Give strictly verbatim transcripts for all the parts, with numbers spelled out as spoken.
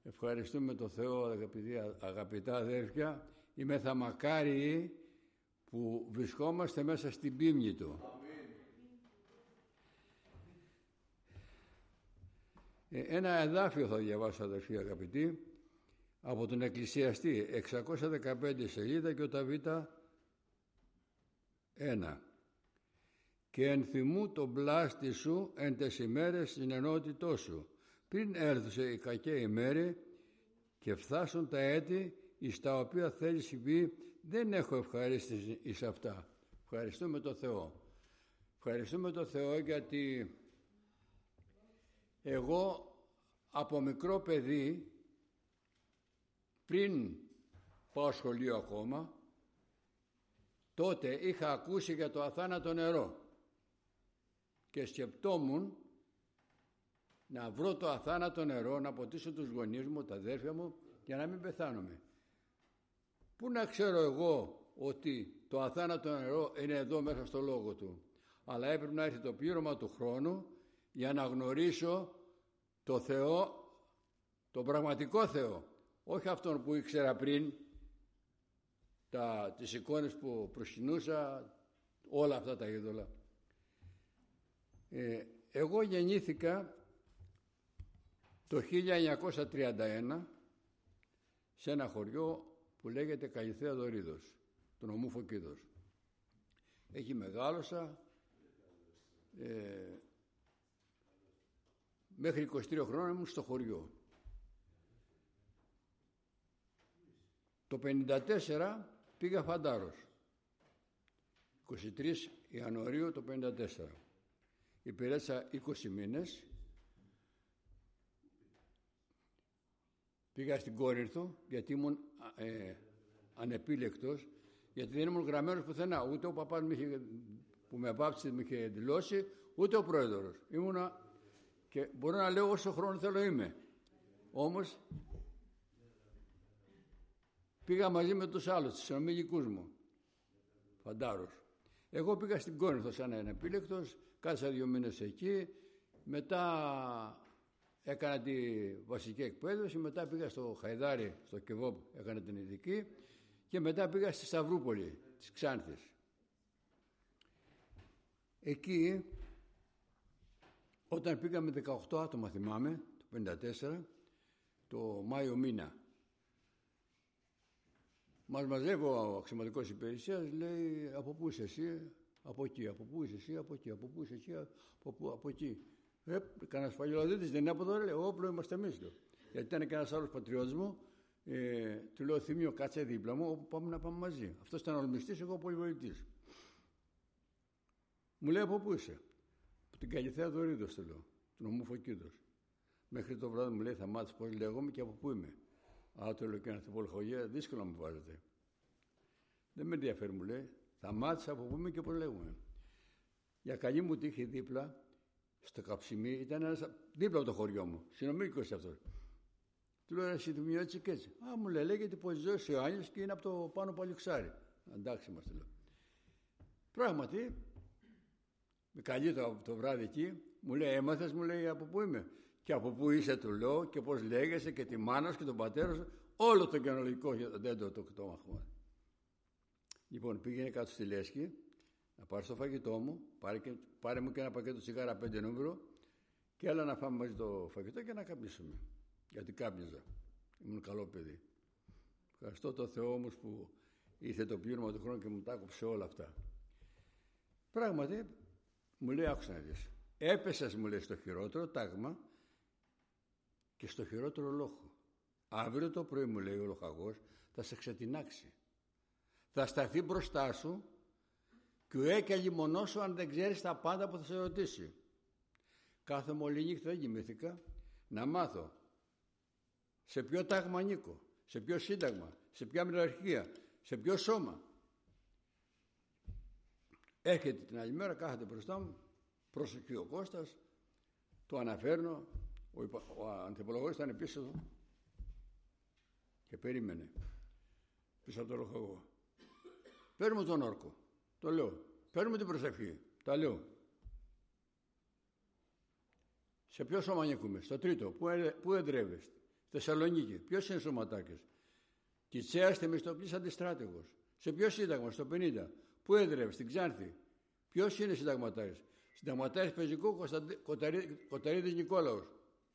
Ευχαριστούμε τον Θεό, αγαπητά, αγαπητά αδέρφια. Είμαι θα μακάριοι που βρισκόμαστε μέσα στην πίμνη Του. Ε, ένα εδάφιο θα διαβάσω, αδερφοί αγαπητοί, από τον Εκκλησιαστή, εξακόσια δεκαπέντε σελίδα και ο Ταβίτα ένα. «Και ενθυμού τον πλάστη σου εν τες ημέρες στην ενότητό σου, πριν έρθουσε η κακέ ημέρη και φθάσουν τα έτη εις τα οποία θέλεις πει, δεν έχω ευχαρίστηση εις αυτά». Ευχαριστούμε τον Θεό. Ευχαριστούμε τον Θεό γιατί εγώ από μικρό παιδί, πριν πάω σχολείο ακόμα, τότε είχα ακούσει για το αθάνατο νερό και σκεπτόμουν να βρω το αθάνατο νερό, να ποτίσω τους γονείς μου, τα αδέρφια μου, για να μην πεθάνομαι. Πού να ξέρω εγώ ότι το αθάνατο νερό είναι εδώ μέσα στο λόγο Του, αλλά έπρεπε να έρθει το πλήρωμα του χρόνου για να γνωρίσω το Θεό, τον πραγματικό Θεό, όχι αυτόν που ήξερα πριν, τα, τις εικόνες που προσκυνούσα, όλα αυτά τα είδωλα. Ε, εγώ γεννήθηκα το χίλια εννιακόσια τριάντα ένα σε ένα χωριό που λέγεται Καλυθέα Δωρίδος, του νομού Φωκίδος. Εκεί μεγάλωσα, ε, μέχρι είκοσι τρία χρόνια ήμουν στο χωριό. Το πενήντα τέσσερα πήγα Φαντάρος, είκοσι τρεις Ιανουαρίου το πενήντα τέσσερα. Υπηρέτησα είκοσι μήνες. Πήγα στην Κόρινθο γιατί ήμουν ε, ανεπίλεκτος, γιατί δεν ήμουν γραμμένος πουθενά. Ούτε ο παπάς που με βάψησε με είχε δηλώσει, ούτε ο πρόεδρος. Ήμουνα και μπορώ να λέω όσο χρόνο θέλω είμαι. Όμως πήγα μαζί με τους άλλους, τους συνομιλικούς μου, Φαντάρος. Εγώ πήγα στην Κόρινθο σαν ανεπίλεκτος, κάθισα δύο μήνες εκεί, μετά έκανα τη βασική εκπαίδευση, μετά πήγα στο Χαϊδάρι, στο Κεβόπ, έκανα την ειδική και μετά πήγα στη Σταυρούπολη της Ξάνθης. Εκεί, όταν πήγαμε δεκαοκτώ άτομα, θυμάμαι, το πενήντα τέσσερα, το Μάιο μήνα, μας μαζεύει ο αξιωματικός υπηρεσίας, λέει, από πού είσαι εσύ, από εκεί, από πού είσαι εσύ, από εκεί, από πού είσαι εσύ, από, πού, από εκεί. Ε, κανένα φαγελοδίτης δεν είναι από εδώ, λέει, όπλο είμαστε εμείς. Λέω. Γιατί ήταν και ένας άλλος πατριώτης μου, ε, του λέω, Θήμιο, κάτσε δίπλα μου, όπου πάμε να πάμε μαζί. Αυτός ήταν ολμιστής, εγώ πολυβολητής. Μου λέει, από πού είσαι? Από την Καλυθέα Δωρίδος, του λέω, του νομού Φωκίδος. Μέχρι το βράδυ μου λέει, θα μάθεις πώς λέγομαι και από πού είμαι. Α, το λέω και ένα θεοπολογία, δύσκολα μου βάζετε. Δεν με ενδιαφέρει, μου λέει, θα μάθεις από πού είμαι και πώς λέγομαι. Για καλή μου τύχη δίπλα, στο Καψιμί, ήταν ένας δίπλα από το χωριό μου, συνομήλικος αυτός. Του λέω, εσύ του έτσι και έτσι. Α, μου λέει, λέγεται πως ζεις ο Άνιος και είναι από το πάνω Παλιοξάρι. Εντάξει μας, του λέω. Πράγματι, με καλεί το, το βράδυ εκεί, μου λέει, έμαθες, μου λέει, από πού είμαι. Και από πού είσαι, του λέω, και πώς λέγεσαι και τη μάνα σου και τον πατέρα σου, όλο το γενολογικό δεν το το έχουμε. Λοιπόν, πήγαινε κάτω στη Λέσχη, να πάρει το φαγητό μου, πάρε, και, πάρε μου και ένα πακέτο τσιγάρα πέντε νούμερο και έλα να φάμε μαζί το φαγητό και να καπνίσουμε. Γιατί κάπνιζα. Ήμουν καλό παιδί. Ευχαριστώ τον Θεό όμως που ήρθε το πλήρωμα του χρόνου και μου τα άκουψε όλα αυτά. Πράγματι, μου λέει, άκουσα να δεις. Έπεσες, μου λέει, στο χειρότερο τάγμα και στο χειρότερο λόχο. Αύριο το πρωί, μου λέει ο λοχαγός, θα σε ξετινάξει. Θα σταθεί μπροστά σου και ο έκαλει μονός σου αν δεν ξέρεις τα πάντα που θα σε ρωτήσει. Κάθομαι όλη νύχτα, δεν κοιμήθηκα, να μάθω σε ποιο τάγμα ανήκω, σε ποιο σύνταγμα, σε ποια μοιραρχία, σε ποιο σώμα. Έρχεται την άλλη μέρα, κάθεται μπροστά μου, προσοχή ο Κώστας, το αναφέρνω, ο, ο ανθιπολογός ήταν πίσω του και περίμενε πίσω από το λοχαγό. Παίρνουμε τον όρκο, το λέω. Παίρνουμε την προσευχή, τα λέω. Σε ποιο σώμα ανήκουμε? Στο τρίτο. Πού, πού εδρεύεστε? Θεσσαλονίκη. Ποιος είναι Σωματάκης? Κητσέας Θεμιστοκλής αντιστράτηγος. Σε ποιο σύνταγμα? Στο πενήντα. Πού έδρευε? Στην Ξάνθη. Ποιος είναι συνταγματάρχης? Συνταγματάρχης πεζικού Κοταρίδης Νικόλαος.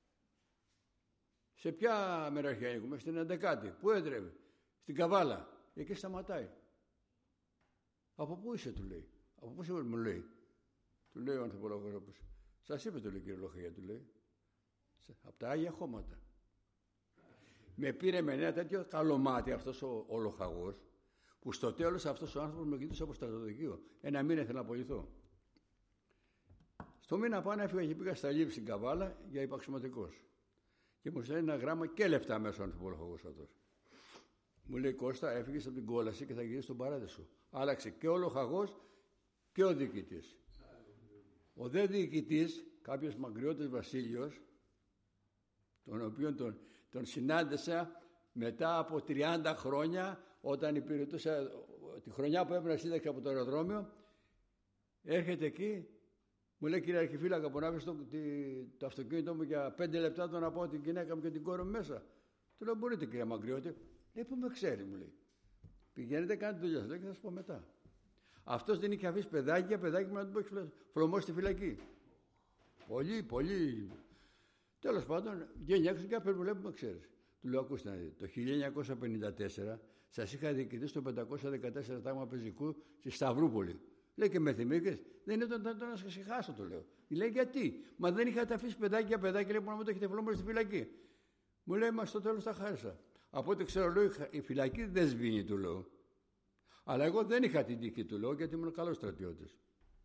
Σε ποια μεραρχία ανήκουμε? Στην ενδεκάτη. Πού έδρευε? Στην Καβάλα. Εκεί σταματάει. Από πού είσαι, του λέει. Από πού είσαι, μου λέει. Του λέει ο ανθρωπολόγος. Σας είπε, του λέει, κύριε Λοχαγιά, του λέει. Από τα Άγια Χώματα. Με πήρε με ένα τέτοιο καλομάτι αυτός ο, ο λοχαγός, που στο τέλος αυτός ο άνθρωπος με κοιτούσε από στρατοδικείο. Ένα μήνα ήθελα να απολυθώ. Στο μήνα πάνω έφυγα και πήγα στα Λίβη στην Καβάλα για υπαξιωματικός. Και μου στέλνει ένα γράμμα και λεφτά μέσα ο ανθρωπολόγος αυτός. Μου λέει, Κώστα, έφυγες από την κόλαση και θα γυρίσεις στον παράδεισο. Άλλαξε και ο λοχαγός και ο διοικητής. Ο δε διοικητής, κάποιος Μαγκριώτης Βασίλειος, τον οποίον τον, τον συνάντησα μετά από τριάντα χρόνια, όταν υπηρετούσα τη χρονιά που έπαιρνα σύνταξη από το αεροδρόμιο, έρχεται εκεί, μου λέει, κύριε Αρχιφύλακα, που να βρεις το, το αυτοκίνητό μου για πέντε λεπτά, το να πάω την γυναίκα μου και την κόρη μου μέσα. Του λέω, μπορείτε, κύριε Μαγκριώτη. Λέει, που με ξέρει, μου λέει. Πηγαίνετε, κάντε δουλειά σας, λέει, και θα σας πω μετά. Αυτός δεν είχε αφήσει παιδάκι για παιδάκι μου να του έχει φλωμώσει στη φυλακή. Πολύ, πολύ. Τέλος πάντων, βγαίνει έξω και απ' μου λέει, που με ξέρεις. Του λέω, ακούστε να δείτε, το χίλια εννιακόσια πενήντα τέσσερα σας είχα διοικητή στο πεντακόσια δεκατέσσερα τάγμα πεζικού στη Σταυρούπολη. Λέει, και με θυμήθηκες? Δεν ήταν το να σας χάσω, το λέω. Λέει, γιατί? Μα δεν είχατε αφήσει παιδάκι για παιδάκι, λέει, που να μην το έχετε φλωμώσει στη φυλακή. Μου λέει, μα στο τέλος τα χάρισα. Από ό,τι ξέρω, λέω, η φυλακή δεν σβήνει, του λέω. Αλλά εγώ δεν είχα την τύχη, του λέω, γιατί ήμουν καλός στρατιώτης.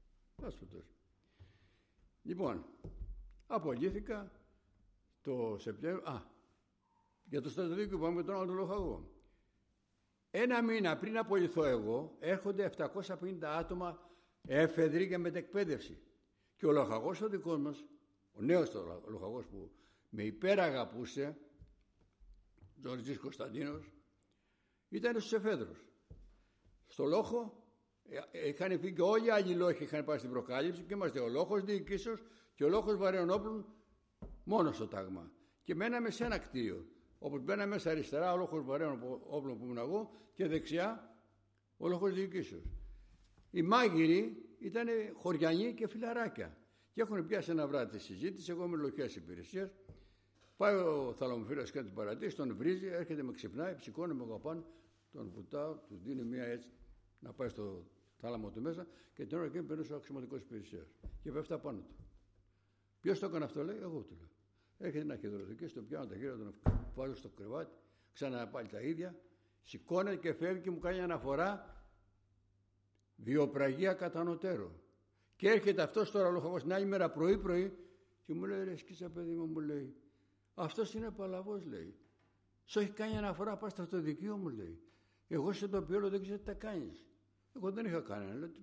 Λοιπόν, απολύθηκα το Σεπτέμβριο. Α, για το στρατιωτικό που είπαμε τον άλλο λοχαγό. Ένα μήνα πριν απολυθώ εγώ, έρχονται επτακόσια πενήντα άτομα εφεδροί για μετεκπαίδευση. Και ο λοχαγός ο δικός μας, ο νέος ο λοχαγός που με υπεραγαπούσε, Τζορτζής Κωνσταντίνος, ήταν στους εφέδρους. Στο λόχο είχαν φύγει και όλοι οι άλλοι λόχοι, είχαν πάει στην προκάλυψη και είμαστε ο λόχος διοικήσεως και ο λόχος βαρέων όπλων μόνο στο τάγμα. Και μέναμε σε ένα κτίριο. Όπως μπαίναμε μέσα αριστερά ο λόχος βαρέων όπλων που ήμουν εγώ και δεξιά ο λόχος διοικήσεως. Οι μάγειροι ήταν χωριανοί και φιλαράκια. Και έχουν πιάσει ένα βράδυ τη συζήτηση. Εγώ είμαι λοχιάς υπηρεσίας. Πάει ο θαλαμοφύλακας και την παρατήσει, τον βρίζει, έρχεται, με ξυπνάει, ψηκώνει με καπάν, τον βουτάω, του δίνει μία έτσι να πάει στο θάλαμο του μέσα και την ώρα εκείνη περνούσε ο αξιωματικός υπηρεσίας. Και πέφτει πάνω του. Ποιος το έκανε αυτό, λέει, εγώ του λέω. Έρχεται να χειδρωθεί, στο πιάνω τα χέρια, τον βάζω στο κρεβάτι, ξανά πάλι τα ίδια, σηκώνεται και φεύγει και μου κάνει αναφορά βιοπραγία κατανοτέρω. Και έρχεται αυτός τώρα λοχαγός την άλλη μέρα πρωί-πρωί και μου λέει, ρε σκίτσα παιδί μου, μου λέει, αυτός είναι παλαβός, λέει. Σου έχει κάνει αναφορά, πας στο δικείο, μου λέει. Εγώ σε το ποιόλο δεν ξέρω τι τα κάνεις. Εγώ δεν είχα κάνει. Λέω, τι...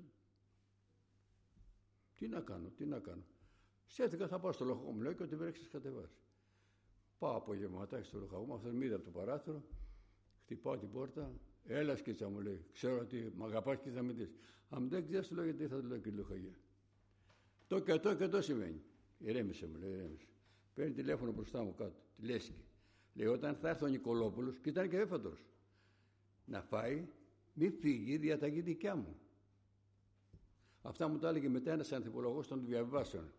τι να κάνω, τι να κάνω. Σκέφτηκα, θα πάω στο λοχαγό, μου λέει, και ότι βρέξεις κατεβάσει. Πάω απογευματάκι στο λοχαγό μου, αυτός με είδε από το παράθυρο, χτυπάω την πόρτα. Έλα σκίτσα, μου λέει. Ξέρω ότι μ' αγαπάς και θα με δεις. Αν δεν ξέρεις, του λέω, γιατί θα του λέω, κύριε Λοχαγιά. Το και το και το σημαίνει. Ηρέμησε, μου λέει, ηρέμησε. Παίρνει τηλέφωνο μπροστά μου κάτω, τη Λέσχη. Λέει, όταν θα έρθει ο Νικολόπουλος, και ήταν και έφαντος, να πάει, μη φύγει, διαταγή δικιά μου. Αυτά μου τα έλεγε μετά ένας ανθιπολογός των διαβάσεων.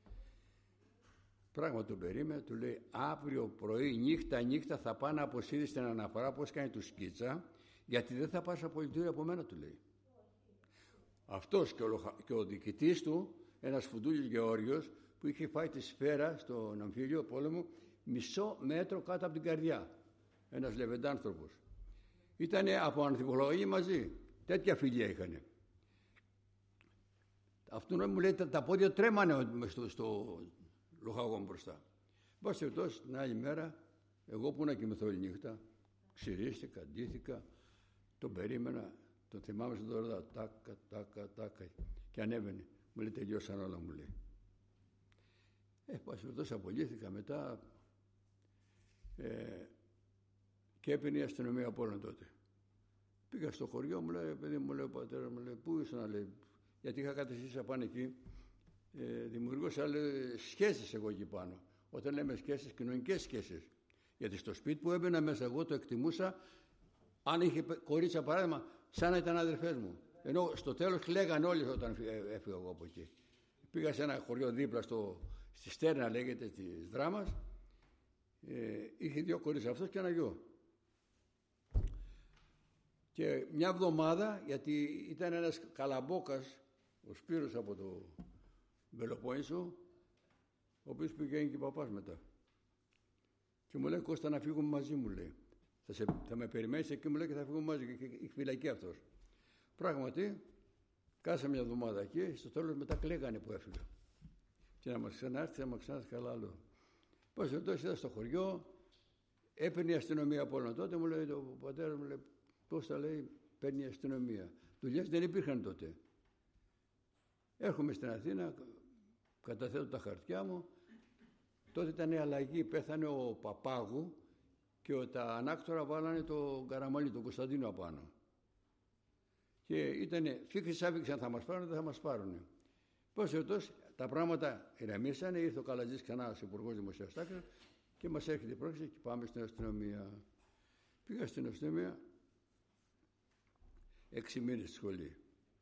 Πράγμα τον περίμενε, του λέει, αύριο πρωί, νύχτα, νύχτα θα πάω να αποσύρεις την αναφορά πώς κάνει του σκίτσα, γιατί δεν θα πάρεις απολυτήριο από μένα, του λέει. Αυτός και ο, και ο διοικητής του, ένας Φουντούλης Γεώργιος, που είχε φάει τη σφαίρα στον αμφίλιο πόλεμο μισό μέτρο κάτω από την καρδιά. Ένας λεβεντάνθρωπος. Ήτανε από ανθιπολογία μαζί. Τέτοια φιλία είχανε. Αυτού μου λέει, τα, τα πόδια τρέμανε στο, στο λοχαγό μου μπροστά. Μπας περιπτώσει, την άλλη μέρα, εγώ που να κοιμηθώ όλη νύχτα, ξυρίστηκα, ντύθηκα, τον περίμενα, τον θυμάμαι στον τώρα, τάκα, τάκα, τάκα, και ανέβαινε. Μου λέει, τελειώσαν όλα, μου λέει. Ε, πας περιπτώσει, απολύθηκα μετά ε, και έπαιρνε η αστυνομία από όλων τότε. Πήγα στο χωριό, μου λέει, παιδί μου, λέει ο πατέρα μου, λέει, πού ήσουν, λέει, γιατί είχα κατευθύνσει απάνω εκεί, ε, δημιουργούσα, λέει, σχέσεις εγώ εκεί πάνω. Όταν λέμε σχέσεις, κοινωνικές σχέσεις. Γιατί στο σπίτι που έμπαινα μέσα, εγώ το εκτιμούσα, αν είχε κορίτσια παράδειγμα, σαν να ήταν αδερφές μου. Ενώ στο τέλος κλαίγαν όλοι όταν έφυγα εγώ από εκεί. Πήγα σε ένα χωριό δίπλα στο, στη Στέρνα, λέγεται, της Δράμας. Ε, είχε δύο κορίτσια, αυτός και ένα γιο. Και μια εβδομάδα, γιατί ήταν ένας καλαμπόκας, ο Σπύρος από το Πελοπόννησο, ο οποίος πηγαίνει και παπάς μετά. Και μου λέει, Κώστα, να φύγουμε μαζί, μου λέει. Θα, σε, θα με περιμένεις εκεί, μου λέει, και θα φύγουμε μαζί. Και είχε φυλακή αυτός. Πράγματι, κάσα μια εβδομάδα εκεί, στο τέλος μετά κλαίγανε που έφυγα. Και να μας ξανάρθει, να μας ξανάρθει καλά άλλο. Πώς περιπτώσει, είδα στο χωριό, έπαιρνε η αστυνομία από όλο τότε, μου λέει, ο πατέρας μου λέει, πώς τα λέει, παίρνει η αστυνομία. Δουλειές δεν υπήρχαν τότε. Έρχομαι στην Αθήνα, καταθέτω τα χαρτιά μου. Τότε ήταν η αλλαγή, πέθανε ο Παπάγου και τα ανάκτορα βάλανε το Καραμαλή, τον Κωνσταντίνο απάνω. Και ήτανε φίξης άφηξαν, θα μας πάρουν, δεν θα μας πάρουν. Πώς ρωτός, τα πράγματα ηρεμήσανε, ήρθε ο Καλατζής ξανά ο Υπουργός Δημοσίας Τάξης και μας έρχεται η πρόκληση και πάμε στην αστυνομία. Πήγα στην αστυνομία, έξι μήνες στη σχολή.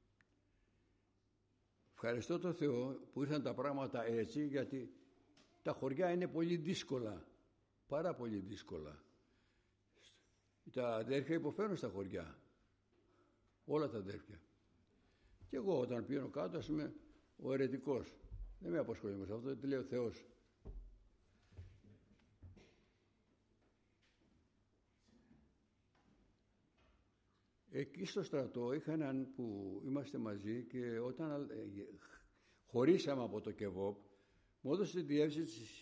Ευχαριστώ τον Θεό που ήρθαν τα πράγματα έτσι, γιατί τα χωριά είναι πολύ δύσκολα, πάρα πολύ δύσκολα. Τα αδέρφια υποφέρουν στα χωριά, όλα τα αδέρφια. Και εγώ όταν πήγαινω κάτω, ας πούμε, ο αιρετικός, δεν με απασχολεί με αυτό, τι λέει ο Θεός. Εκεί στο στρατό είχα έναν που είμαστε μαζί και όταν χωρίσαμε από το ΚΕΒΟΠ, μου έδωσε τη διεύθυνση της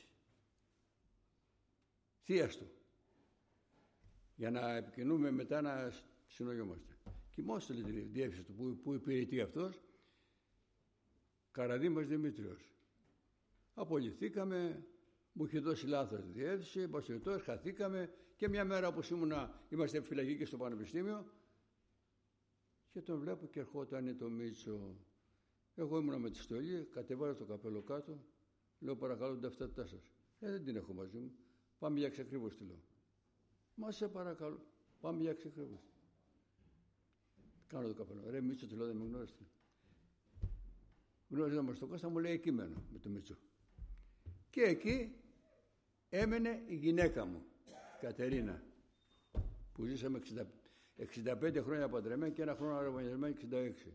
θείας του για να επικοινούμε μετά να συνογιόμαστε. Και μου έστειλε τη διεύθυνση του που, που υπηρετεί αυτός, Καραδήμας Δημήτριος. Απολυθήκαμε, μου είχε δώσει λάθος τη διεύθυνση, πασιωτός, χαθήκαμε και μια μέρα όπως ήμουνα, είμαστε φυλακοί και στο Πανεπιστήμιο και τον βλέπω και ερχόταν το Μίτσο. Εγώ ήμουνα με τη στολή, κατεβάζω το καπέλο κάτω, λέω παρακαλώ την ταυτότητά σας. Ε, δεν την έχω μαζί μου. Πάμε για εξακρίβωση, τη λέω. Μα σε παρακαλώ, πάμε για εξακρίβωση. Κάνω το καπέλο. Ρε Μίτσο, του λέω, δεν με γνώριστε. Γνώριζαμε στον Κώστα, μου λέει εκεί μένω με το Μίτσο. Και εκεί έμενε η γυναίκα μου, Κατερίνα, που ζήσαμε εξήντα, εξήντα πέντε χρόνια παντρεμένη και ένα χρόνο αραβωνιασμένη, εξήντα έξι.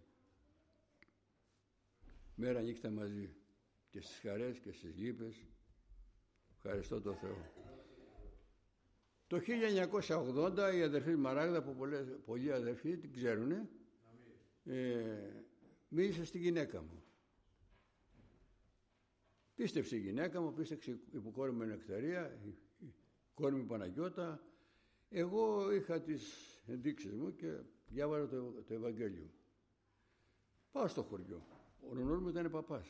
Μέρα νύχτα μαζί και στις χαρές και στις λύπες. Ευχαριστώ τον Θεό. Το χίλια εννιακόσια ογδόντα η αδερφή Μαράγδα, που πολλές, πολλοί αδερφοί την ξέρουνε, ε, μίλησε στη γυναίκα μου. Πίστεψε η γυναίκα μου, πίστεψε η υποκόρη μου Νεκταρία, η κόρη μου Παναγιώτα. Εγώ είχα τις ενδείξεις μου και διάβαζα το, το Ευαγγέλιο. Πάω στο χωριό. Ο νονός μου ήταν παπάς.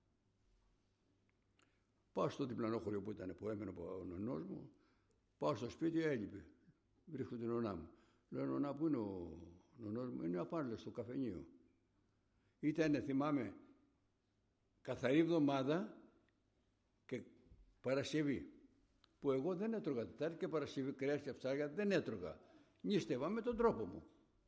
Πάω στο διπλανό χωριό που ήταν, που έμενε ο νονός μου. Πάω στο σπίτι, έλειπε. Βρίσκω την νονά μου. Λέω, νονά, πού είναι ο νονός μου? Είναι απάνω στο καφενείο. Ήτανε, θυμάμαι, καθαρή εβδομάδα και Παρασκευή, που εγώ δεν έτρωγα Τετάρτη και Παρασκευή, κρέας και ψάρια δεν έτρωγα. Νίστευα με τον τρόπο μου.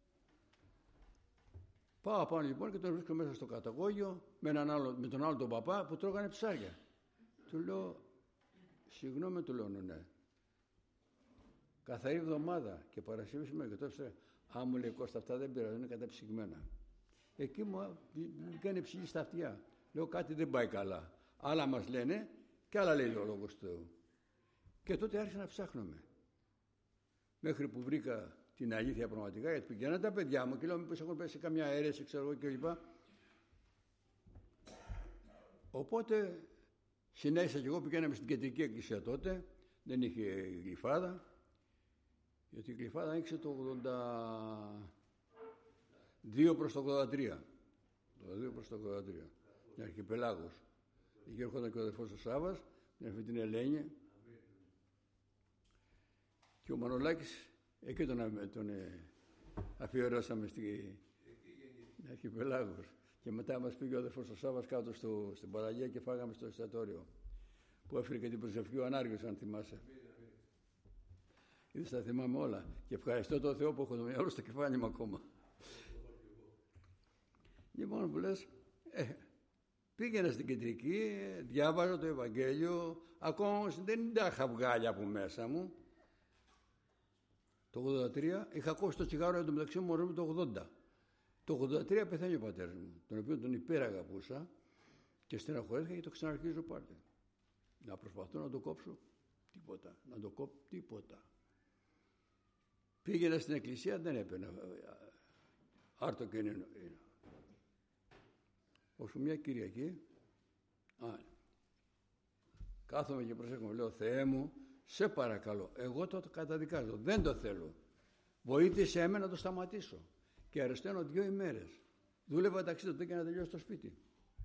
Πάω πάνω λοιπόν και τον βρίσκω μέσα στο καταγόγιο με, έναν άλλο, με τον άλλο τον παπά που τρώγανε ψάρια. Του λέω, συγγνώμη, του λέω, ναι. Καθαρή εβδομάδα και Παρασκευή σήμερα και τώρα. Α, μου λέει, Κώστα, αυτά δεν πειράζουν, είναι καταψυγμένα. Εκεί μου κάνει ψυχή στα αυτιά. Λέω, κάτι δεν πάει καλά. Άλλα μας λένε και άλλα λέει ο Λόγος του Θεού. Και τότε άρχισα να ψάχνομαι. Μέχρι που βρήκα την αλήθεια πραγματικά, γιατί πηγαίναν τα παιδιά μου και λέω, μήπως έχουν πέσει καμιά αίρεση, ξέρω εγώ κλπ. Οπότε συνέχισα και εγώ, πηγαίναμε στην Κεντρική Εκκλησία τότε, δεν είχε γλυφάδα, γιατί η γλυφάδα άνοιξε το ογδόντα δύο προς το ογδόντα τρία. Το ογδόντα δύο προς το ογδόντα τρία. Την Αρχιπελάγος. Εκεί έρχονταν και ο αδερφός ο Σάββας, την αδερφή την Ελένη. Και ο Μανολάκης, εκεί τον, τον ε, αφιερώσαμε στην Αρχιπελάγος. Και μετά μας πήγε ο αδερφός ο Σάββας κάτω στο, στην παραλία και φάγαμε στο εστιατόριο. Που έφερε και την προσευχή ο Ανάργιος, αν θυμάσαι. Είδες, τα θυμάμαι όλα. Και ευχαριστώ τον Θεό που έχω το μυαλό στο κεφάλι μου ακόμα. Λοιπόν, που λες, ε, πήγαινα στην κεντρική, διάβαζα το Ευαγγέλιο, ακόμα όμως δεν τα είχα βγάλει από μέσα μου. Το ογδόντα τρία είχα ακούσει το τσιγάρο εν τω μεταξύ μου μωρό μου το ογδόντα. Το ογδόντα τρία πεθαίνει ο πατέρας μου, τον οποίο τον υπεραγαπούσα και στεναχωρέθηκα και το ξαναρχίζω πάλι. Να προσπαθώ να το κόψω, τίποτα. Να το κόψω, τίποτα. Πήγαινα στην εκκλησία, δεν έπαιρνα. Άρτο και είναι. Όσο μια Κυριακή, α, κάθομαι και προσέχομαι, λέω, Θεέ μου, σε παρακαλώ, εγώ το καταδικάζω, δεν το θέλω. Βοήθησε εμένα να το σταματήσω. Και αρρωσταίνω δύο ημέρες. Δούλευα ταξί τότε και να τελειώσω στο σπίτι.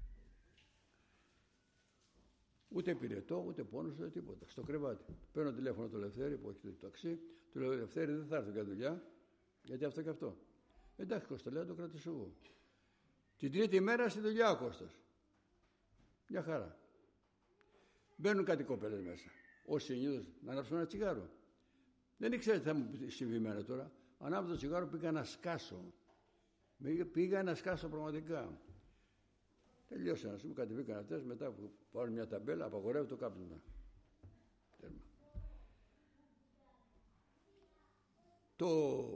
Ούτε πυρετό, ούτε πόνος, ούτε τίποτα. Στο κρεβάτι. Παίρνω τηλέφωνο το Λευτέρη που έχει το ταξί, του λέω, Λευτέρη, δεν θα έρθω για δουλειά, γιατί αυτό και αυτό. Εντάξει, Κώστα, λέω, το κρατήσω εγώ. Την τρίτη ημέρα στη δουλειά ο Κώστας. Μια χαρά. Μπαίνουν κάτι κοπέλες μέσα. Ως συνήθως να ανάψω ένα τσιγάρο. Δεν ήξερα τι θα μου συμβεί εμένα τώρα. Ανάβω το τσιγάρο, πήγα να σκάσω. Πήγα να σκάσω πραγματικά. Τελειώσα να σου κατεβήκαν αυτές, μετά που πάρουν μια ταμπέλα, απαγορεύω το κάπνισμα. Τέρμα. Το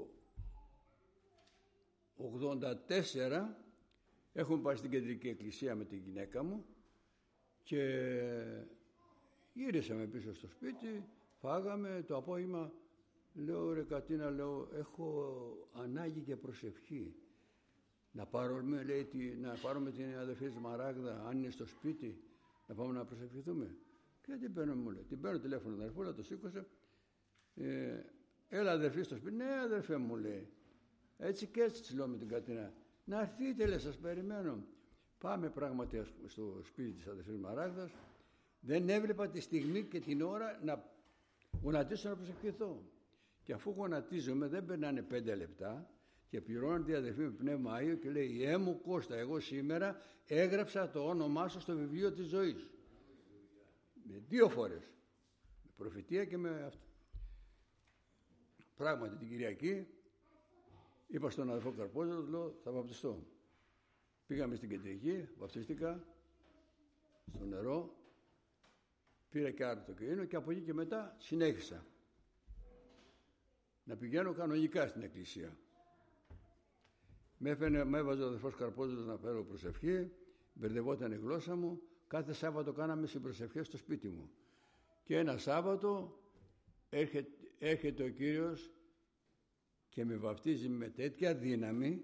ογδόντα τέσσερα έχουμε πάει στην κεντρική εκκλησία με την γυναίκα μου και γύρισαμε πίσω στο σπίτι, φάγαμε το απόγευμα. Λέω, ρε Κατίνα, λέω, έχω ανάγκη και προσευχή. Να πάρουμε, λέει, τη, να πάρουμε την αδερφή της Μαράγδα, αν είναι στο σπίτι, να πάμε να προσευχηθούμε. Και την παίρνω, μου λέει. Την παίρνω τηλέφωνο την αδερφούλα, το σήκωσε. Ε, έλα αδερφή στο σπίτι. Ναι, αδερφέ, μου λέει. Έτσι και έτσι της λέω με την Κατίνα. Να έρθείτε, λέει, σας περιμένω. Πάμε πράγματι στο σπίτι της αδερφής Μαράγδας. Δεν έβλεπα τη στιγμή και την ώρα να γονατίσω να προσευχηθώ. Και αφού γονατίζομαι, δεν περνάνε πέντε λεπτά. Και πληρώνεται η αδερφή με πνεύμα Άγιο και λέει, «Ε μου Κώστα, εγώ σήμερα έγραψα το όνομά σου στο βιβλίο της ζωής». Με δύο φορές. Με προφητεία και με αυτό. Πράγματι την Κυριακή είπα στον αδερφό Καρπόζο, λέω, θα βαπτιστώ. Πήγαμε στην κεντρική, βαπτιστήκα στο νερό, πήρα και άρτο και ίνο και από εκεί και μετά συνέχισα να πηγαίνω κανονικά στην εκκλησία. Με, έφερε, με έβαζε ο αδερφός Καρπόζος να φέρω προσευχή, μπερδευόταν η γλώσσα μου. Κάθε Σάββατο κάναμε συμπροσευχές στο σπίτι μου. Και ένα Σάββατο έρχεται, έρχεται ο Κύριος και με βαπτίζει με τέτοια δύναμη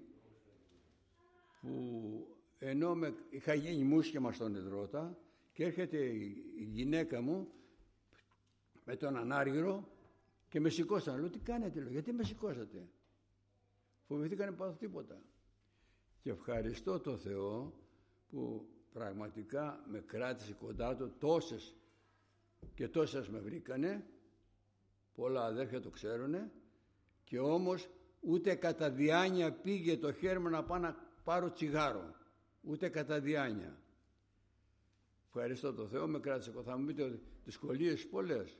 που ενώ με, είχα γίνει μουσκεμα στον υδρότα και έρχεται η, η γυναίκα μου με τον ανάργυρο και με σηκώσαν. Λέω, τι κάνετε, λέω, γιατί με σηκώσατε? Φοβηθήκανε πάθω τίποτα. Και ευχαριστώ το Θεό που πραγματικά με κράτησε κοντά του. Τόσες και τόσες με βρήκανε, πολλά αδέρφια το ξέρουνε, και όμως ούτε κατά διάνοια πήγε το χέρι μου να πάω να πάρω τσιγάρο, ούτε κατά διάνοια. Ευχαριστώ το Θεό, με κράτησε κοντά. Θα μου πείτε ότι δυσκολίες πολλές,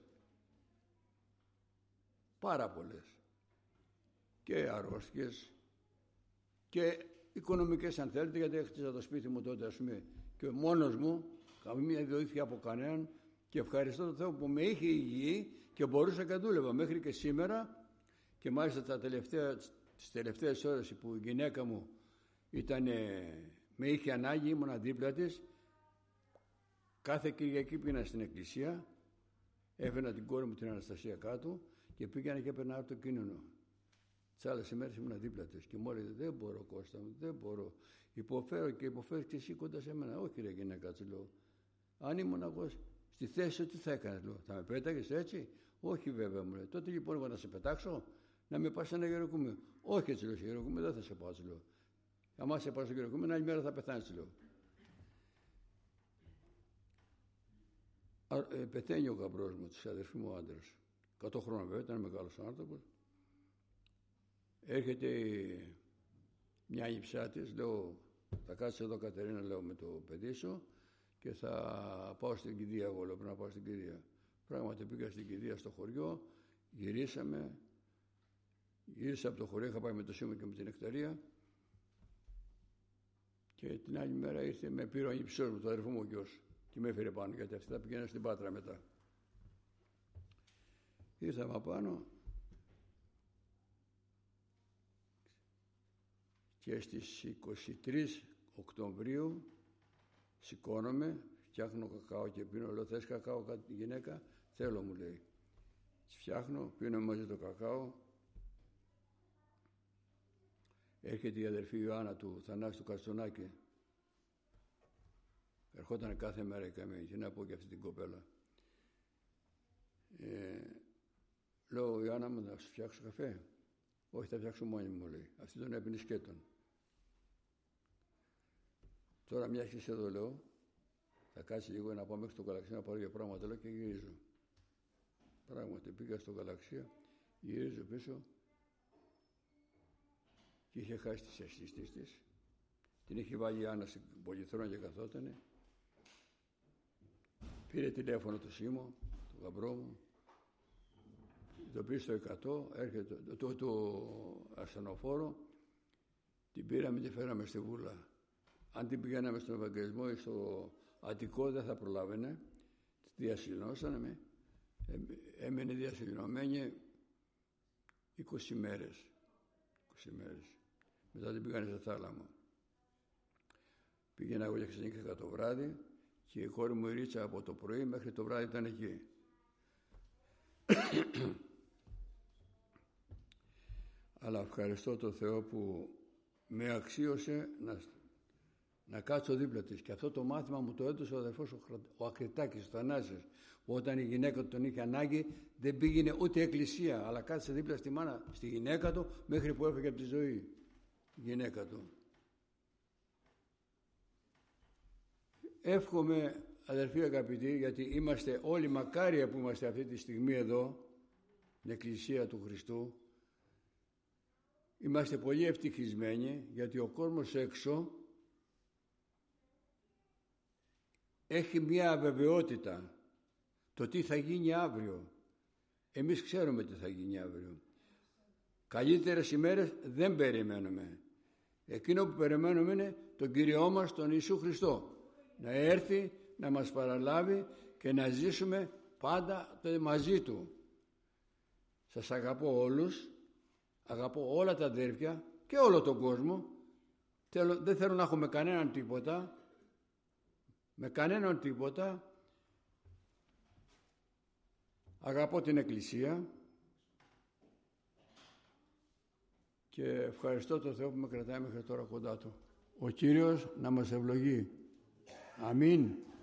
πάρα πολλές, και αρρώστιες και οικονομικές αν θέλετε, γιατί έχτιζα το σπίτι μου τότε, ας πούμε, και μόνος μου, καμία βοήθεια από κανέναν, και ευχαριστώ τον Θεό που με είχε υγιή και μπορούσα και δούλευα μέχρι και σήμερα. Και μάλιστα τα τελευταία, τις τελευταίες ώρες που η γυναίκα μου ήταν, με είχε ανάγκη, ήμουνα δίπλα της, κάθε Κυριακή πήγαινα στην εκκλησία, έφερα την κόρη μου την Αναστασία κάτω και πήγαινα και έπαιρνα το κίνητο. Τις άλλες ημέρες ήμουν δίπλα της και μου έλεγε, δεν μπορώ Κώστα μου, δεν μπορώ. Υποφέρω και υποφέρω και εσύ κοντά σε μένα. Όχι ρε γυναίκα, της λέω. Αν ήμουν εγώ στη θέση σου, τι θα έκανες, λέω. Θα με πέταγες έτσι? Όχι βέβαια, μου λέει. Τότε λοιπόν εγώ να σε πετάξω, να με πας σε ένα γεροκομείο. Όχι έτσι, λέω, σε γεροκομείο δεν θα σε πάω, λέω. Αν σε πάω στο γεροκομείο, άλλη μέρα θα πεθάνεις, λέω. Α, ε, πεθαίνει ο γαμπρός μου, της αδερφή μου, ο άντρας. εκατό χρόνια βέβαια, ήταν μεγάλος άνθρωπος. Έρχεται μια γυψά της, λέω, θα κάτσεις εδώ Κατερίνα, λέω, με το παιδί σου και θα πάω στην κηδεία εγώ, λέω, πρέπει να πάω στην κηδεία. Πράγματι πήγα στην κηδεία στο χωριό Γυρίσαμε, γύρισα από το χωριό, είχα πάει με το Σίμω και με την Νεκταρία και την άλλη μέρα ήρθε, με πήρε ο ανιψιός μου, το αδερφό μου ο γιος και με έφερε πάνω, γιατί αυτή θα πηγαίνω στην Πάτρα μετά. Ήρθαμε απάνω και στις είκοσι τρεις Οκτωβρίου σηκώνομαι, φτιάχνω κακάο και πίνω. Λέω, θες κακάο κάτι γυναίκα? Θέλω, μου λέει. Φτιάχνω, πίνω μαζί το κακάο. Έρχεται η αδερφή Ιωάννα του Θανάση του Κατσονάκη. Ερχόταν κάθε μέρα η καμένη, και να πω και αυτή την κοπέλα. Ε, λέω, Ιωάννα μου, θα σου φτιάξω καφέ? Όχι, θα φτιάξω μόνη μου, λέει. Αυτή τον έπινε σκέτον. Τώρα μια και εδώ, λέω, θα κάτσει λίγο να πάω μέχρι στο Γαλαξία να πάρω για πράγματα, λέω, και γυρίζω. Πράγματι πήγα στο Γαλαξία, γυρίζω πίσω και είχε χάσει τις αισθήσεις της. Την είχε βάλει η Άννα στην πολυθρόνα και καθότανε. Πήρε τηλέφωνο του Σίμω, του γαμπρό μου, το πήρε στο εκατό, έρχεται το, το, το ασθενοφόρο, την πήραμε και φέραμε στη Βούλα. Αν την πηγαίναμε στον Ευαγγελισμό ή στο Αττικό δεν θα προλάβαινε. Τη διασυλληνώσαμε, έμενε διασυλληνωμένη είκοσι μέρες. είκοσι μέρες. Μετά την πήγανε στο Θάλαμο. Πήγαινα εγώ και ξενύχτηκα το βράδυ και η κόρη μου η Ρίτσα από το πρωί μέχρι το βράδυ ήταν εκεί. Αλλά ευχαριστώ τον Θεό που με αξίωσε να, να κάτσω δίπλα της. Και αυτό το μάθημα μου το έδωσε ο αδερφός ο, ο Ακριτάκης, ο Θανάσης, που όταν η γυναίκα του τον είχε ανάγκη δεν πήγαινε ούτε εκκλησία, αλλά κάθισε δίπλα στη μάνα, στη γυναίκα του, μέχρι που έφυγε από τη ζωή η γυναίκα του. Εύχομαι, αδερφοί αγαπητοί, γιατί είμαστε όλοι μακάρια που είμαστε αυτή τη στιγμή εδώ, την Εκκλησία του Χριστού. Είμαστε πολύ ευτυχισμένοι, γιατί ο κόσμος έξω έχει μια αβεβαιότητα το τι θα γίνει αύριο. Εμείς ξέρουμε τι θα γίνει αύριο. Καλύτερες ημέρες δεν περιμένουμε. Εκείνο που περιμένουμε είναι τον Κύριό μας, τον Ιησού Χριστό, να έρθει να μας παραλάβει και να ζήσουμε πάντα μαζί Του. Σας αγαπώ όλους, αγαπώ όλα τα αδέρφια και όλο τον κόσμο. Θέλω, δεν θέλω να έχω με κανέναν τίποτα, με κανέναν τίποτα. Αγαπώ την Εκκλησία και ευχαριστώ τον Θεό που με κρατάει μέχρι τώρα κοντά Του. Ο Κύριος να μας ευλογεί. Αμήν.